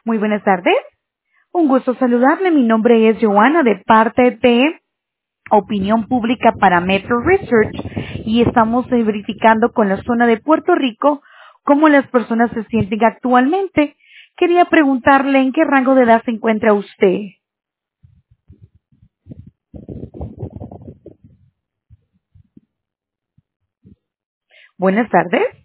Muy buenas tardes. Un gusto saludarle. Mi nombre es Joana de parte de Opinión Pública para Metro Research y estamos verificando con la zona de Puerto Rico cómo las personas se sienten actualmente. Quería preguntarle en qué rango de edad se encuentra usted. Buenas tardes.